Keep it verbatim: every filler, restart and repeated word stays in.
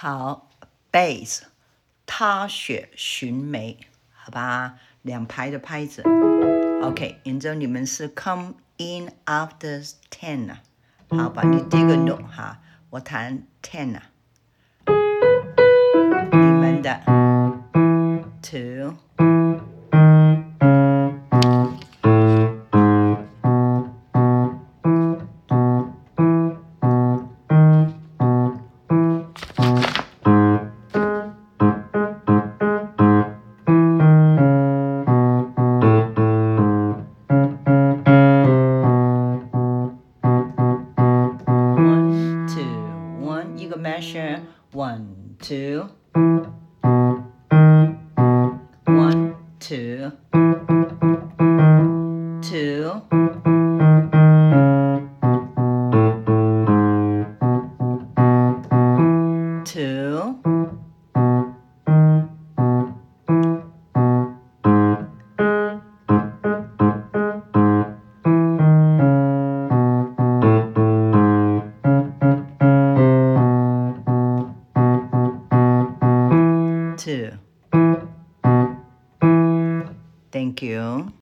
好 ，bass， 踏雪寻梅，好吧，两拍的拍子。OK， 沿着你们是 come in after ten 啊，好吧，你第一个 note 哈，我弹 ten 啊，你们的 two。一个 measure one two one two two two two. Thank you.